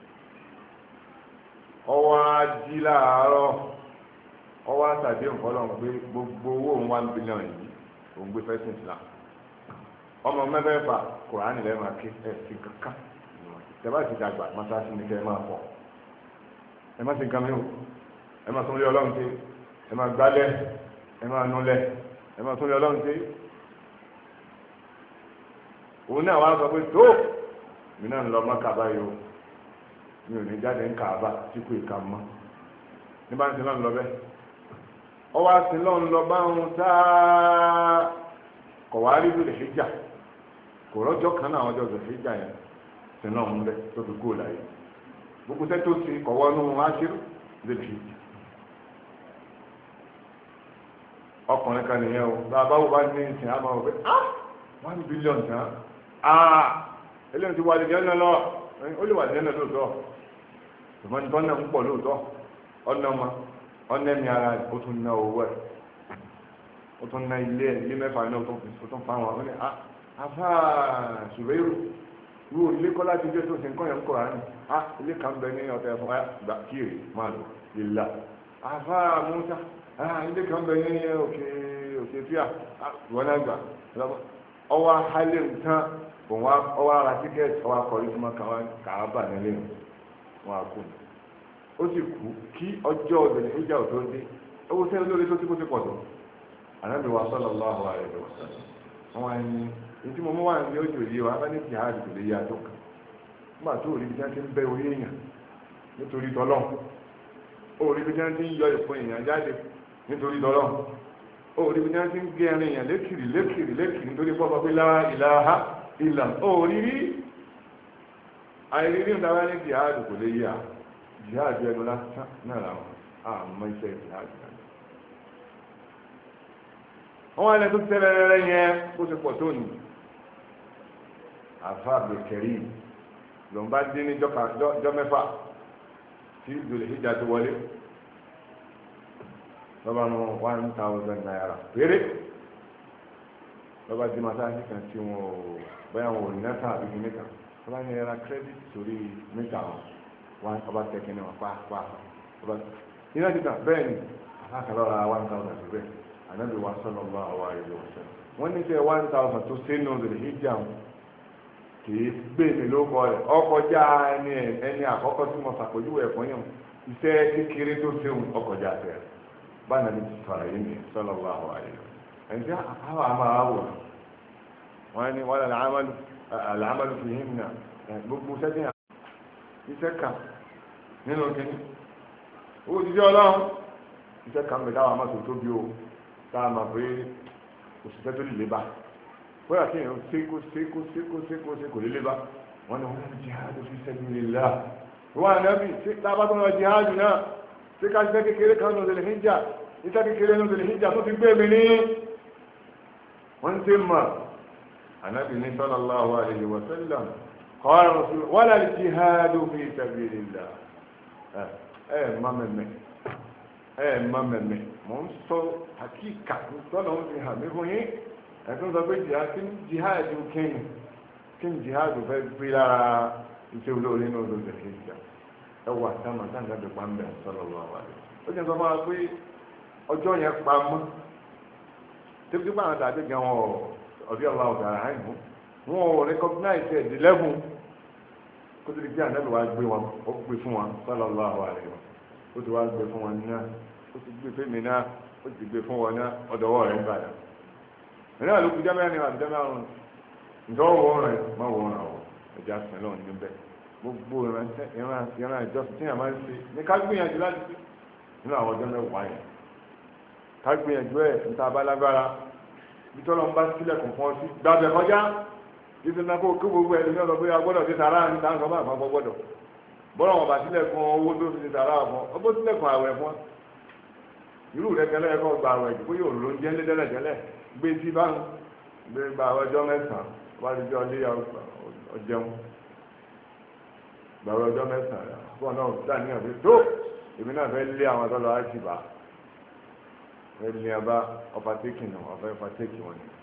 ọwọ́ ají láàárọ̀ ọwọ́ àtàdé nǹkan lọ́wọ́ pé gbogbo owó one billion yìí òun gbé fẹ́sìn Islam ọmọ mẹ́fẹ̀ẹ̀fà Kùránì lẹ́ẹ̀ma ké ẹ̀sìn kankan tẹ́bá ti dàgbà mọ́sáàsì ní kẹ́ ẹ máa pọ̀ ẹ má sì nǹkan mìíràn ẹ má sún lé ọlọ́run tí ẹ má gbálẹ̀ ẹ máa nulẹ̀ ẹ máa tún lé ọlọ́run sí òun náà wá sọ pé tó mi náà ń lọ mọ́ kàbá yìí o mi ò ní jáde ń kàbá tí kò ìka mọ́ ní bá ń sin náà ń lọ bẹ́ẹ̀ ọwọ́ àti lọ́n lọ bá ń tá kọ̀ wá rí lórí ìjà kò rọ́jọ́ kan náà àwọn ọjọ́ ìjọ ìjà yẹn sin náà ń bẹ́ tó fi kúrò láyé gbogbo tẹ́ tó ti kọ̀wọ́ nù áṣírù lórí ìjà ọkùnrin kan nìyẹn o bàbá wo bá ní ìsìn àmọ́ wọ́n pé ah one billion tán ah eléyìí ti wà lè jẹ́ lọ ó lè wà lè jẹ́ lóòótọ́ ṣùgbọ́n ní tọ́nà ń pọ̀ lóòótọ́ ọ̀nà ọmọ ọ̀nà ẹ̀mí ara ó tún ná owó ẹ̀ ó tún ná ilé ilé mẹ́fà náà ó tún fa wọn ó ní ah afá ṣùgbẹ́rù irú ilé kọ́ láti jẹ́ tó ṣe nǹkan yẹn ń kọ̀ rání ah ilé kan bẹ ní ọ̀tẹ̀ fún gbà kíyèrè máa lò lílà afá Musa ah ilé kan bẹ ní òkè òkè fíà wọn náà gbà ọwọ́ ahálẹ̀ nǹkan òun ọwọ́ ara tíkẹ́ẹ̀tì ọwọ́ akọ̀rí tó máa kàá bà nílé wọn àkó ó sì kú kí ọjọ́ ọ̀dẹ̀lẹ̀ ìjà ò tó dé owó sẹ́yìn lórí tó tí kó ti pọ̀ tó Ànábì wa sallallahu alaihi wasallam wọn wá ní ètí mo mú wà ní ojú òye wa bá ní jihad kò lè yá tó kan nígbà tó rí bí wọ́n ti ń bẹ orí èèyàn nítorí tọ́lọ́ ó rí bí wọ́n ti ń yọ ìfún èèyàn jáde nítorí tọ́lọ́ ó rí bí wọ́n ti ń gé ẹrin èèyàn lékìrì lékìrì lékìrì nítorí pọ́pọ́ pé la ilaha illa ó rí rí àìrírí ìdáwà ní jihad kò lè yá jihad ẹnu lásán náà làwọn àmọ́ iṣẹ́ jihad náà wọ́n wá ní tó tẹ́lẹ̀ rẹ̀ yẹn bó ṣe pọ̀ tó ní àfáàbẹ̀ kẹrí lòun bá dín ní jọ mẹ́fà tí ìdòlè ìjà tó wọlé lọ́ba mú one thousand naira péré lọ́ba dín masáàsì kan tí wọn ò bẹ́ẹ̀ wọn ò ní náà àbí ní mẹ́ta lọ́ba ní ẹra credit sórí mẹ́ta wọn ọba tẹ̀kẹ́ ní wọn pàápàá ọba iná ti tàn bẹ́ẹ̀ ni àfáàkàlọ́ra one thousand sí bẹ́ẹ̀ Ànábì wa sallallahu alaihi wasallam wọ́n ní sẹ́ one thousand tó sínú ìdòlè ìjà wọn kìí gbé mi lóko rẹ̀ ọkọjá ẹni ẹni àkọ́kọ́ tí mo ṣàpèjúwe ẹ̀fọn yẹn iṣẹ́ kékeré tó ṣeun ọkọjá tẹ̀ báyìí ní ti sọ̀rọ̀ yìí ní sallallahu alaihi wasallam ẹni tí àwọn àmà àwọ̀ wọn ni wọn làámàlù fi hìn náà gbogbo sẹ́dín iṣẹ́ kan nínú kìíní owó jíjẹ́ ọlọ́run iṣẹ́ kan bẹ̀ táwọn àmàtò tó bí o táwọn àmà pé òṣìṣẹ́ tó lè lébà bóyá kí èèyàn ṣe kó ṣe kó ṣe kó ṣe kó ṣe kò lè lébà wọn ni wọn ní jihad fi sabilillah wọn ànábì ṣé tábà tó lọ jihad náà ṣé ká ṣiṣẹ́ kékeré kan ló lè hijja iṣẹ́ kékeré ló lè hijja tó ti gbé mi ní wọ́n ti mọ̀ ànábì ní sallallahu alayhi wa sallam qala rasul wala al-jihadu fi sabilillah ẹ̀ má mẹ́mẹ́ ẹ̀ má mẹ́mẹ́ mọ̀ ń sọ àkíkà tọ́nà ń fi hàn mí fún yín ẹ̀tún sọ pé jihadu kíni kí ni jihadu fẹ́ gbé lára iṣẹ́ olóore ní odò ìjẹ̀ kejì ẹ wà sáma sáńgá tó pa ń bẹ̀ sallallahu alayhi ó jẹ́ sọ fún wa pé ọjọ́ yẹn pa mọ́ tẹ́bí tó bá àwọn tàbí gan wọn ọ̀bí ọ̀la ọ̀gá àìmú wọn ò recognize ẹ̀ di level kó tó di pé ànábì wa gbé wọn ó gbé fún wọn sallallahu alaihi wọn ó ti wá gbé fún wọn náà ó ti gbé fẹ́mi náà ó ti gbé fún wọn náà ọ̀dọ̀wọ́ rẹ̀ ń bàdà ìnáwó ló kú jẹ́mẹ́rin àti jẹ́mẹ́rin ǹjọ́ wọ́n rẹ̀ má wọ́n rà wọ́ ẹja sìn lọ́wọ́ níbẹ̀ gbogbo ìran ìjọsìn tí yàrá máa ń ṣe ní ká gbìyànjú láti ṣe nínú àwọn ọjọ́ mẹ́wàá yẹn ká gbìyànjú ẹ̀ níta bá lágbára bitọ́lọ́ ń bá sílẹ̀ kò fọ́n sí gbàgbẹ́ kọjá títí náà kó kí gbogbo ẹni náà lọ pé agbọ́dọ̀ ti sàrà ní táwọn sọ́mọ́ àpapọ̀ gbọ́dọ̀ bọ́lá wọn bá sílẹ̀ fún owó tó fi ti sàrà fún ọ bó sílẹ̀ fún àwẹ̀ fún irú rẹ tẹ́lẹ̀ ẹ̀kọ́ gba àwẹ̀ ìdìbò yóò ló ń jẹ́ ní tẹ́lẹ̀ tẹ́lẹ̀ gbé sí báwọn gbé gba ọjọ́ mẹ́sàn-án wá ti jọ lé ọjẹun gbàwé ọjọ́ mẹ́sàn-án fún ọ náà dàníyàn pé tó èmi náà fẹ́ lé àwọn tó lọ àìsí bá ẹni ọba ọpàtẹ́kì náà ọba ọpàtẹ́kì wọn ni.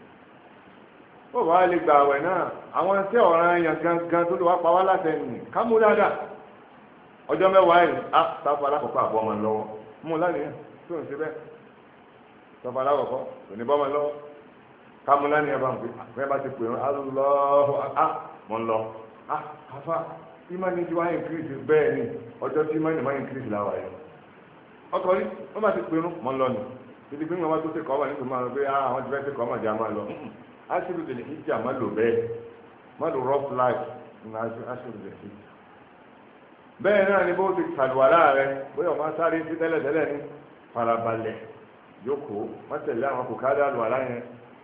ó wàá lè gba àwẹ̀ náà àwọn tí ọ̀ràn èèyàn gangan tó lè wá pa wá látẹ̀yìn ká mú dáadáa ọjọ́ mẹ́wàá yìí á sáfù alákọ̀ọ́kọ́ àbọ̀ ọmọ lọ́wọ́ mú lánìyàn tó ń ṣe bẹ́ẹ̀ sáfù alákọ̀ọ́kọ́ kò ní bọ́ ọmọ lọ́wọ́ ká mú lánìyàn bá ń pè àfẹ́ bá ti pè wọn alọ́ọ̀ á mọ̀ ń lọ á afá ìmánì tí wọ́n á increase bẹ́ẹ̀ ni ọjọ́ tí ìmánì máa increase láwàá yìí ọkọ̀ rí wọ́n bá ti pè wọn mọ̀ ń lọ nù títí pé wọn bá tó ṣe kọ́ ọ́ wà nítorí máa ń pé àwọn ti fẹ́ ṣe kọ́ ọ́ màjà máa lọ aṣèlú tẹ̀lé ìjà má lò bẹ́ẹ̀ má lò rough life ní aṣèlú tẹ̀lé ìjà. bẹ́ẹ̀ náà ni bó ti ṣàlùwàlá rẹ bóyá ọmọ sáré sí tẹ́lẹ̀tẹ́lẹ̀ ní farabalẹ̀ jókòó má tẹ̀lé àwọn kòkádà àlùwàlá yẹn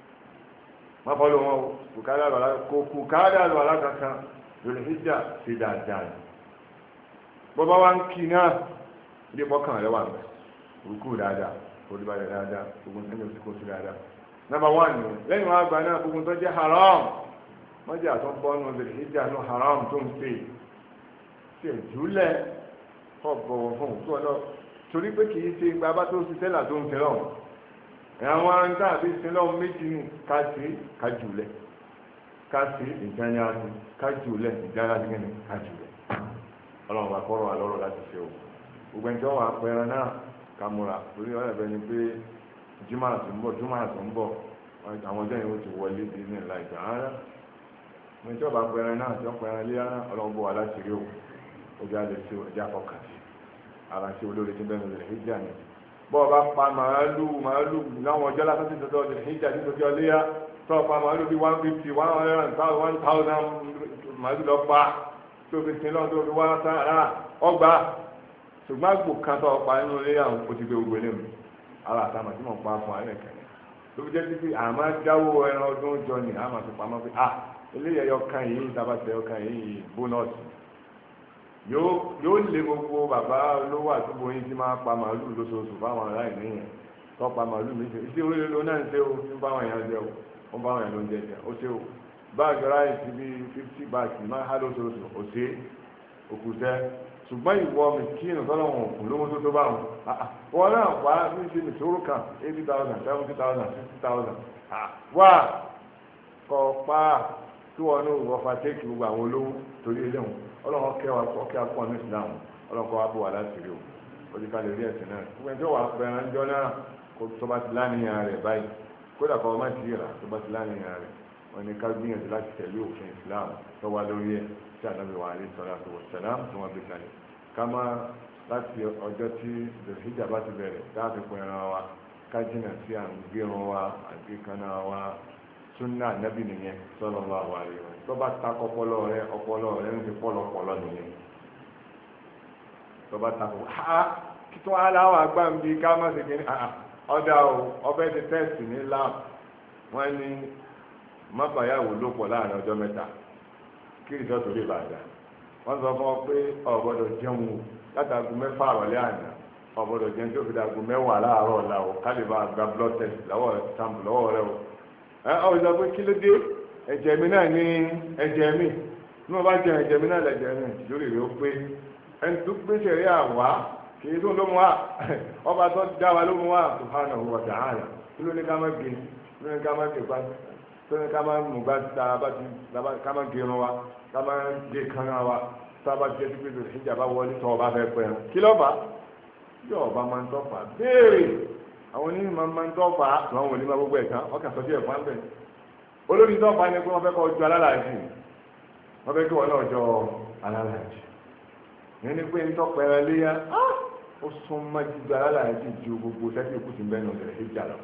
má fọ́lọ́ wọn kòkádà àlùwàlá kò kòkádà àlùwàlá kankan lórí ìjà ṣe dáadáa ni. bọ́bá wa ń kí náà ilé bọ́kàn rẹ wà mẹ́ òkú dáadáa olùbàdàn dáadáa gbogbo nǹkan yóò ti kó sí dáadáa. Number one ni lẹ́yìn wọn àgbà náà gbogbo tó jẹ́ haram wọ́n jẹ́ àtọ́ bọ́ọ̀nù lè ìjà ní haram tó ń pè ṣe ìjúlẹ̀ kọ́ bọ̀wọ̀ fún òkú ọ̀dọ́ torí pé kì í ṣe gba bá tó ṣiṣẹ́ là tó ń ṣe lọ́wọ́ àwọn arìnrìn àbí ṣe lọ́wọ́ méjì ní ká ṣe ká jùlẹ̀ ká ṣe ìjáyà ṣe ká jùlẹ̀ ìjáyà ṣe kí ni ká jùlẹ̀ ọlọ́run bá kọ́rọ̀ àlọ́rọ̀ láti ṣe o gbogbo ẹni tí wọ́n wà pẹ́ran náà kamura torí ọ̀rẹ́ bẹ́ẹ̀ ni pé jùmọ̀ àti ń bọ̀ jùmọ̀ àti ń bọ̀ àwọn ọjọ́ yẹn ó ti wọlé bí ní ìlà ìgbà ara mo ní tí ọba pẹ̀rẹ̀ náà tí wọ́n pẹ̀rẹ̀ lé ara ọlọ́gbọ́ wa láti rí o ojú alẹ́ sí ọjà kọkàn sí ara sí olórí tí bẹ́ẹ̀ lè hijja ni bọ́ ọba pa màálù màálù láwọn ọjọ́ lásán tí tọ́jú ọdún hijja tí tọ́jú ọléyà tọ́ pa màálù bí one fifty one hundred and one thousand màálù lọ pa tó fi sin lọ́dún tó fi wá sára ọgbà ṣùgbọ́n àgbò kan tó pa nínú ilé àwọn kò ti gbé gbogbo ilé mi ara àtàmà tí mo pa fún ayé kẹ̀kẹ́ ló fi jẹ́ títí àmọ́ dáwó ẹran ọdún jọ ni àmọ́ fi pamọ́ pé ah eléyìí ẹyọ kan yìí tabatẹ ẹyọ kan yìí bónọ́ọ̀sì yóò lé gbogbo bàbá olówó àtúbọ̀ yín tí máa pa màálù lóṣooṣù fáwọn aláìní yẹn tó pa màálù méjì ìṣe oríire ló náà ń ṣe o ń bá wọn yẹn jẹ o ń bá wọn yẹn ló ń jẹ jẹ ó ṣe o báàgì ráìsì bíi fifty bags máa há lóṣooṣù ó ṣe òkùtẹ ṣùgbọ́n ìwọ mi kí ni sọ́nà wọn kù lówó tó tó bá wọn wọn náà wá ní ṣe nìṣòro kan eighty thousand seventy thousand sixty thousand wá kọ pa kí wọn ní ọfà tẹ́kì gbogbo àwọn olówó torí eléwọn ọlọ́run kẹwàá ọkẹ́ akọ́ ní ìsìlámù ọlọ́run kọ́ wá bó wà láti rí o ó ti ká lè rí ẹ̀sìn náà gbogbo ẹni tó wà pẹ̀rẹ̀ ńjọ́ náà kó tó bá ti láníyàn rẹ̀ báyìí kódà kọ́ ọmọ ti rà tó bá ti láníyàn rẹ̀ wọn ni ká gbìyànjú láti tẹ̀lé òfin ìsìlámù tó wá lórí ẹ̀ tí ànábì wa alayhi salatu wa salam tí wọ́n gbé kalẹ̀ ká má láti ọjọ́ tí ìdòsíjà bá ti bẹ̀rẹ̀ láti pọ̀ ẹran wa kájínà sí à ń gbérun wa àti kaná wa súnà nábì nìyẹn sallallahu alaihi wasallam tó bá ta ọpọlọ rẹ ọpọlọ rẹ ń fi pọlọpọlọ nìyẹn tó bá ta kọ ha kí tó aláwọ àgbà ń bi ká má ṣe kí ni ọdà o ọbẹ̀ ti tẹ́sì ní lab wọ́n ní mábàáyàwó ló pọ̀ láàrin ọjọ́ mẹ́ta kí ìjọ́tò lè bàjá wọ́n sọ fún ọ pé ọ̀gbọ́dọ̀ jẹun o látàgù mẹ́fà àrọ̀lẹ́ àná ọ̀gbọ́dọ̀ jẹun tó fi dàgù mẹ́wàá láàárọ̀ ọ̀la o ká lè bá gba blood test lọ́wọ́ sample lọ́wọ́ rẹ o. ẹ ọ sọ pé kí ló dé ẹ̀jẹ̀ mi náà ní ẹ̀jẹ̀ mi ní wọ́n bá jẹ ẹ̀jẹ̀ mi náà lẹ̀jẹ̀ mi lórí rẹ ó pé ẹni tó gbé sẹ̀rí àwa kì í tó ló mú wa ọba tó dá wa ló mú wa subhanahu wa ta'ala kí ló ní ká má gé kí ló ní ká má gé pa kí ló ní ká má mú gbá ká má gé irun wa ká má gé kanna wa sábà jẹ́ sí pé ìjà bá wọlé tọ́ ọba fẹ́ pẹ́ ẹran kí lọ́ba yóò ọba máa ń tọ́fà béèrè àwọn onímọ̀ máa ń tọ́fà àwọn onímọ̀ gbogbo ẹ̀ka ọkà sọ́jú ẹ̀fọ́ ń bẹ̀ olórí tọ́fà ni pé wọ́n fẹ́ kọ́ ju alálàájì wọ́n fẹ́ kí wọ́n náà jọ alálàájì ní ní pé ń tọ́pọ̀ ẹran léyà ó sún mọ́ jíjọ alálàájì ju gbogbo sẹ́tì òkú ti bẹ́ẹ̀ nù ọ̀sẹ̀ ìjà lọ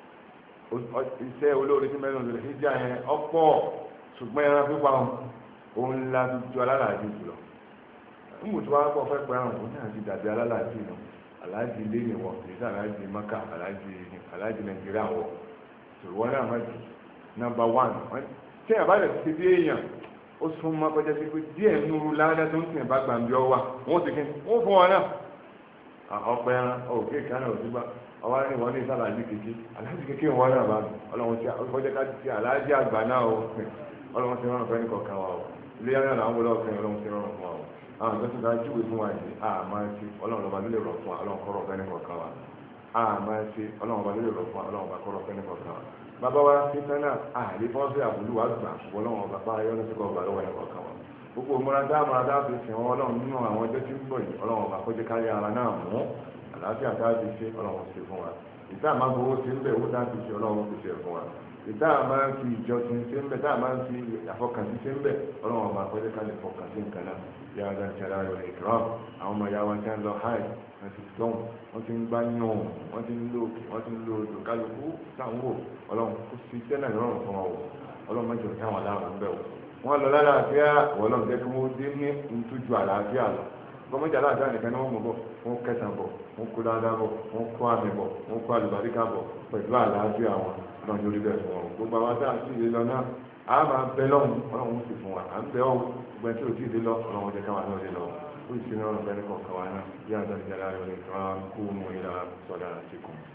iṣẹ́ olórí ti bẹ́ẹ̀ nù ọ̀sẹ̀ ìjà yẹn ọ̀pọ̀ ṣùgbọ́n ẹran pípa òun ńlá ju alálàájì jùlọ ńgbòtò wa kọ́ fẹ́ pẹ́ àwọn òun náà ti dàbí alálàájì nù aláàjì ilé ni wọ́n kì í sá aláàjì maka aláàjì aláàjì nàìjíríà wọ̀ ṣòwò náà má jù nàmbà wán tí ẹ̀ bá lè ti bí èèyàn ó sún mọ́ kọjá sí pé díẹ̀ nuru ládá tó ń sìn bá gbàǹbí ọ wa wọ́n ti kíni wọ́n fún wọn náà ọ̀pẹ ẹran òkè kan náà òsínbà ọwọ́ ní wọn ní sàlàjì kékeré aláàjì kékeré wọn náà bá ọlọ́run ti ọjọ́ ká ti aláàjì àgbà náà ó ọlọ́run ti rọrùn fẹ́ ní kọ̀ọ̀kan wa o ilé yàrá náà àwọn olóòfin ọlọ́run ti rọrùn fún wa o àwọn tó ti dá júwe fún wa yìí a máa ṣe ọlọ́run ọba nílé rọ̀ fún wa ọlọ́run kọ́rọ̀ fẹ́ ní kọ̀ọ̀kan wa a máa ṣe ọlọ́run ọba nílé rọ̀ fún wa ọlọ́run ọba kọ́rọ̀ fẹ́ ní kọ̀ọ̀kan wa bàbá wa ṣe tán náà àlè fọ́n sí àbúlù wa gbà ṣùgbọ́n ọlọ́run ọba bá yọ ní sọ́kọ̀ ọba lọ́wọ́ ní kọ̀ọ̀kan wa gbogbo múra dáàmú adáàbò sìn wọn ọlọ́run nínú àwọn ọjọ́ tí ń bọ̀ yìí ọlọ́run ọba kó jẹ́ kárí ara náà mú àlàáfíà dáàbò ṣe ọlọ́run ṣe fún wa ìta àmà gbowó ṣe ń bẹ̀ owó dáàbò ṣe ọlọ́run ṣe fún wa ìta àmà ń fi ìjọsìn ṣe ń bẹ̀ tá àmà ń fi àfọkànsí ṣe ń bẹ̀ ọlọ́run ọba kó jẹ́ kárí fọkànsí nǹkan náà yà á dá ìṣẹ̀lá rẹ̀ ìkìrọ̀ àwọn ọmọ ìyá wọn ti ń lọ háì wọ́n ti tọ́hún wọ́n ti ń gbá yàn wọ́n ti ń lo òkè wọ́n ti ń lo odò kálukú táwọn wò ọlọ́run kó fi sẹ́nà ìrọ̀rùn fún wọn wò ọlọ́run mẹ́jọ táwọn aláwọ̀ ń bẹ̀ wò wọ́n lọ lálàáfíà ọlọ́run jẹ́ kí wọ́n dé ní ntújú àlàáfíà lọ gbọ́mọ̀jà aláàfíà nìkan ni wọ́n mú bọ̀ wọ́n kẹsàn bọ̀ wọ́n kó dáadáa bọ̀ wọ́n kó àmì bọ̀ wọ́n kó àlùbáríkà bọ̀ pẹ̀lú àlàáfíà wọn náà lórí bẹ́ẹ̀ fún wọn gbogbo àwọn tá a sì lè lọ náà a máa bẹ lọ́hùn ọlọ́run sì fún wa à ń bẹ ọ̀hún gbogbo ẹni tí ò tí ì dé lọ ọlọ́run jẹ́ káwa náà lè lọ ó sì ní ọ̀rọ̀ bẹ́ẹ̀ ní kọ̀ọ̀kan wa náà yá àdájọ́